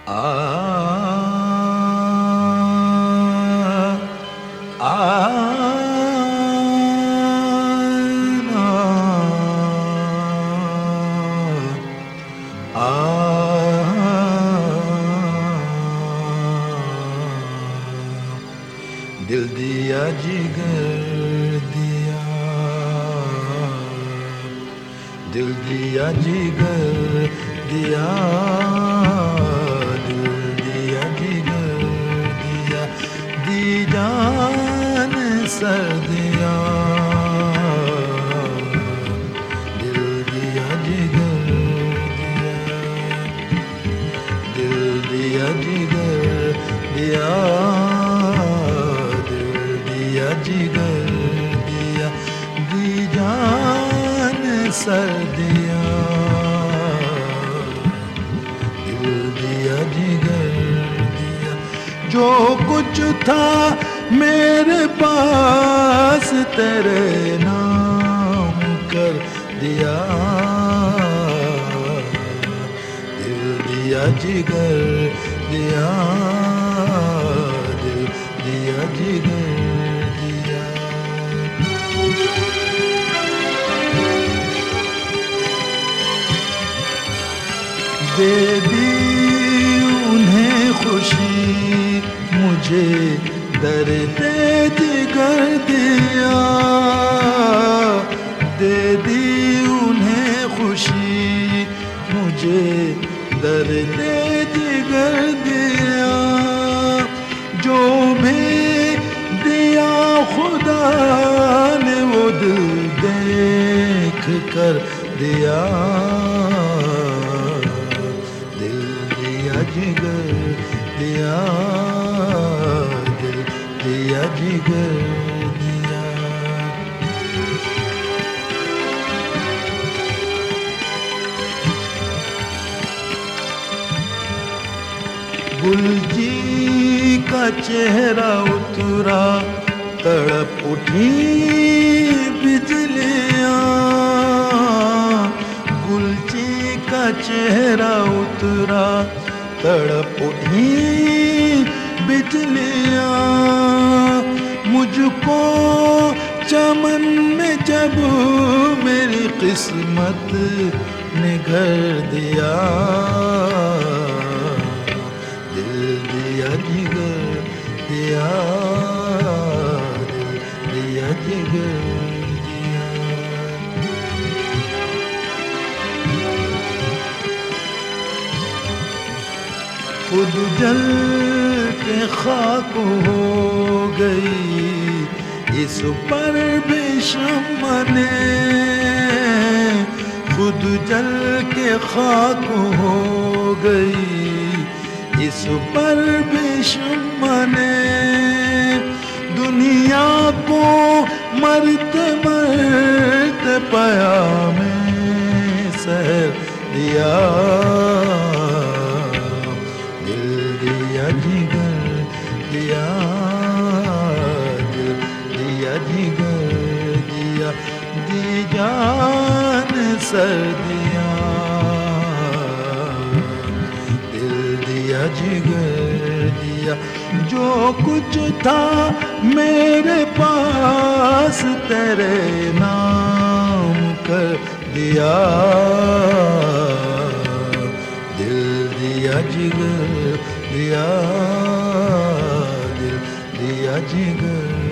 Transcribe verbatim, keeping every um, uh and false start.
آ دل دیا جگر دیا، دل دیا جگر دیا، دل دیا جگر دیا، دی جان سر دیا، دل دیا جگر دیا، دل دیا جگر دیا، جگر دیا، دی جان سر دیا، دل دیا جگر دیا، جو کچھ تھا میرے پاس تیرے نام کر دیا، دل دیا جگر دیا، دل دیا جگر دے دی انہیں خوشی، مجھے درد جگر دیا، دے دی انہیں خوشی، مجھے درد جگر دیا، جو بھی دیا خدا نے وہ دل دیکھ کر دیا، جگر دیا، دل دیا جگر دیا، گل جی کا چہرہ اترا، تڑپ اٹھی بجلیاں، گل جی کا چہرہ اترا، تڑپ اٹھی بجلیاں، مجھ کو چمن میں جب میری قسمت نے گھر دیا، دل دیا جگر دیا، دل دیا جگر دیا، خود جل کے خاک ہو گئی اس پر بھی شمع نے، خود جل کے خاک ہو گئی اس پر بھی شمع نے، دنیا کو مرتے مرتے پایا میں سہر دیا، جگر دیا، دل دیا جگر دیا، دی جان سر دیا، دل دیا جگر دیا، جو کچھ تھا میرے پاس تیرے نام کر دیا، دل دیا جگر دیا، دل دیا جگر